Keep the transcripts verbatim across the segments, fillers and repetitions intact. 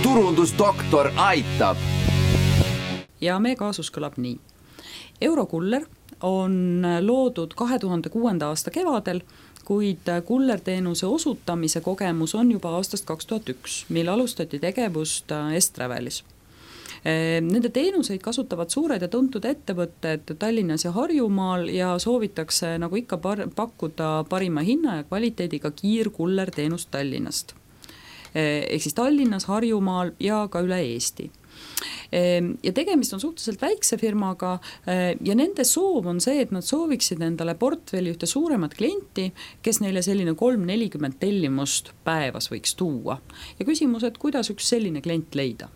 turundusdoktor aitab. Ja meie kaasus kõlab nii. Eurokuller on loodud kahe tuhande kuuenda aasta kevadel, kuid kullerteenuse osutamise kogemus on juba aastast kaks tuhat üks, mil alustati tegevust S-Travelis. Nende teenuseid kasutavad suured ja tuntud ettevõtted Tallinnas ja Harjumaal ja soovitakse nagu ikka par- pakkuda parima hinna ja kvaliteediga kiirkullerteenust Tallinnast. Ehk siis Tallinnas, Harjumaal ja ka üle Eesti. Ja tegemist on suhteliselt väikse firmaga ja nende soov on see, et nad sooviksid endale portfelli ühte suuremat klienti, kes neile selline kolm nelikümmend tellimust päevas võiks tuua. Ja küsimus, et kuidas üks selline klient leida?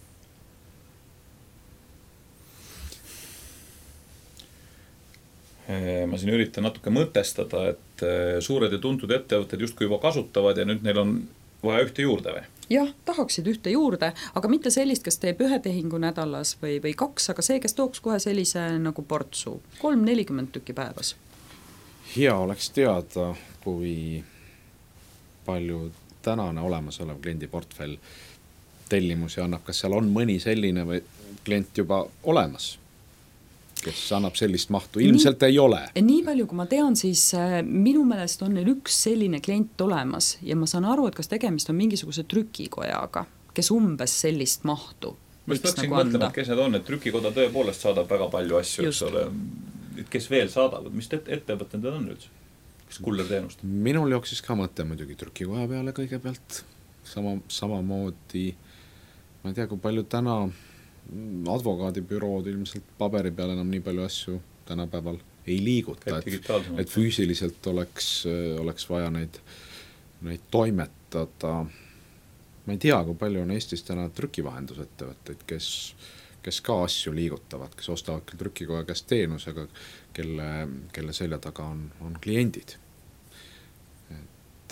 Ma siin üritan natuke mõtestada, et suured ja tuntud ettevõtted justkui juba kasutavad ja nüüd neil on vaja ühte juurde või? Jah, tahaksid ühte juurde, aga mitte sellist, kes teeb ühe tehingu nädalas või, või kaks, aga see, kes tooks kohe sellise nagu portsu, kolm nelikümmend tükki päevas. Hea oleks teada, kui palju tänane olemasolev kliendiportfell tellimusi annab, kas seal on mõni selline või klient juba olemas, kes annab sellist mahtu, ilmselt nii, ei ole. Nii palju, kui ma tean, siis minu meelest on neil üks selline klient olemas ja ma saan aru, et kas tegemist on mingisuguse trükikojaga, kes umbes sellist mahtu. Ma just hakkasin nagu mõtlema, et kes need on, et trükikoda tõepoolest saadab väga palju asju, eks ole. Kes veel saadavad, mis ettevõtted on üldse? Kes kullerteenust? Minul jooksis ka mõte muidugi trükikoja peale kõigepealt. Sama, samamoodi, ma ei tea, kui palju täna advokaadibürood ilmselt paberi peal enam nii palju asju tänapäeval ei liiguta, et, et füüsiliselt oleks, oleks vaja neid, neid toimetada. Ma ei tea, kui palju on Eestis täna trükivahendusettevõtteid, kes, kes ka asju liigutavad, kes ostavad küll trükikoja käest teenusega, kelle, kelle selja taga on, on kliendid. Et...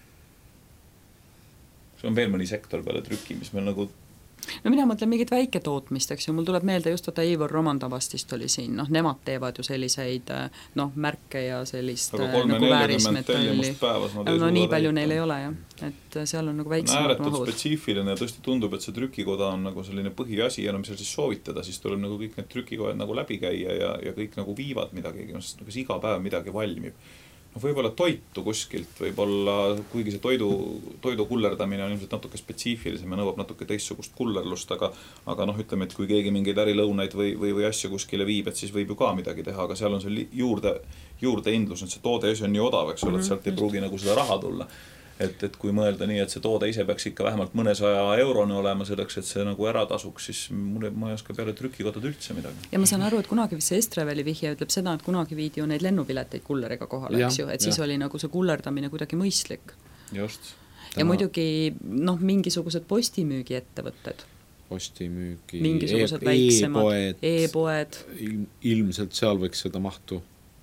See on veel mõni sektor peale trüki, mis meil nagu No mina mõtlen mingit väiketootmist, eks ju, mul tuleb meelde just võtta Eivor Romandavastist oli siin, noh, nemad teevad ju selliseid, noh, märke ja sellist nagu väärismetalli. No nii palju neil ei ole, jah, et seal on nagu väiksemad mahud. Ääretult spetsiifiline ja tõesti tundub, et see trükikoda on nagu selline põhiasi ja no mis seal siis soovitada, siis tuleb nagu kõik need trükikojad nagu läbi käia ja, ja kõik nagu viivad midagi, kas iga päev midagi valmib. No võib-olla toitu kuskilt, võib-olla, kuigi see toidu, toidu kullerdamine on ilmselt natuke spetsiifilisem ja nõuab natuke teissugust kullerlust, aga, aga noh, ütleme, et kui keegi mingeid ärilõunaid või, või, või asju kuskile viib, et siis võib ju ka midagi teha, aga seal on see juurde, juurde indlus, et see toode on nii odav, eks ole, et sealt ei pruugi nagu seda raha tulla. Et, et kui mõelda nii, et see toode ise peaks ikka vähemalt mõnesaja eurone olema selleks, et see nagu ära tasuks, siis mulle, ma ei oska peale trükikodad üldse midagi. Ja ma saan aru, et kunagi see S-Traveli vihje ütleb seda, et kunagi viidi ju neid lennupileteid kulleriga kohale, eks ju, et siis ja. Oli nagu see kullerdamine kuidagi mõistlik. Just. Ja Täna... muidugi noh, mingisugused postimüügi ettevõtted. Postimüügi, mingisugused e väiksemad, e-poed. Ilm, ilmselt seal võiks seda mahtu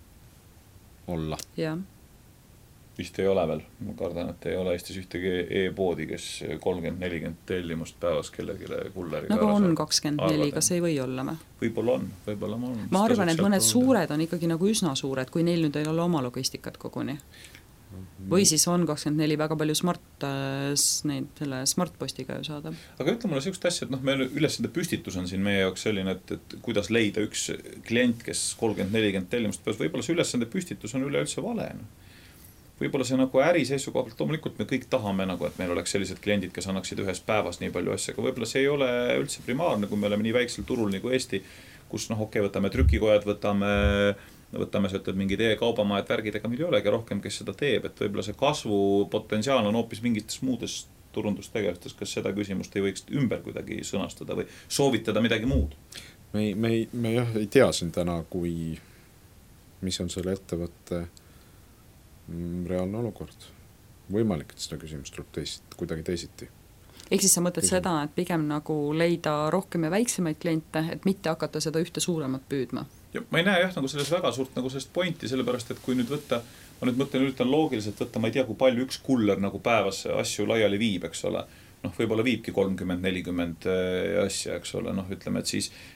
olla. Jah. Vist ei ole veel. Ma kardan, et ei ole Eestis ühtegi e-poodi, kes kolmkümmend nelikümmend tellimust päevas kellegile kulleriga. Nagu on kakskümmend neli, kas ei või olla? Me? Võib-olla on, võib-olla on. Ma arvan, et mõned suured on ikkagi nagu üsna suured, kui neil nüüd ei ole oma logistikat koguni. Või siis on kakskümmend neli väga palju smart, neid, selle smartpostiga ju saada. Aga ütle mulle sellist asja, et noh, meil ülesande püstitus on siin meie jaoks selline, et, et kuidas leida üks klient, kes kolmkümmend nelikümmend tellimust päevas, võib-olla see ülesande püstitus on üleüldse vale. Võib-olla see nagu äri seisukohalt, loomulikult me kõik tahame nagu, et meil oleks sellised kliendid, kes annaksid ühes päevas nii palju asja, aga võib-olla see ei ole üldse primaarne, kui me oleme nii väiksel turul nagu Eesti, kus noh, okei, võtame trükikojad, võtame, võtame sealt mingid e-kaubamajad, värgid, ega meil ei olegi rohkem, kes seda teeb, et võib-olla see kasvu potentsiaal on hoopis mingites muudes turundustegevustes, kas seda küsimust ei võiks ümber kuidagi sõnastada või soovitada midagi muud? Me, me, me jah, ei tea siin täna, kui, mis on selle ettevõtte reaalne olukord. Võimalik, et seda küsimust tuleb teisit, kuidagi teisiti. Ehk siis sa mõtled Küsim. seda, et pigem nagu leida rohkem ja väiksemaid kliente, et mitte hakata seda ühte suuremat püüdma? Ja, ma ei näe jah nagu selles väga suurt nagu sellest pointi, sellepärast, et kui nüüd võtta, ma nüüd mõtlen üritan loogiliselt võtta, ma ei tea, kui palju üks kuller nagu päevas asju laiali viib, eks ole. Noh, võib-olla viibki kolmkümmend nelikümmend asja, eks ole, noh, ütleme, et siis,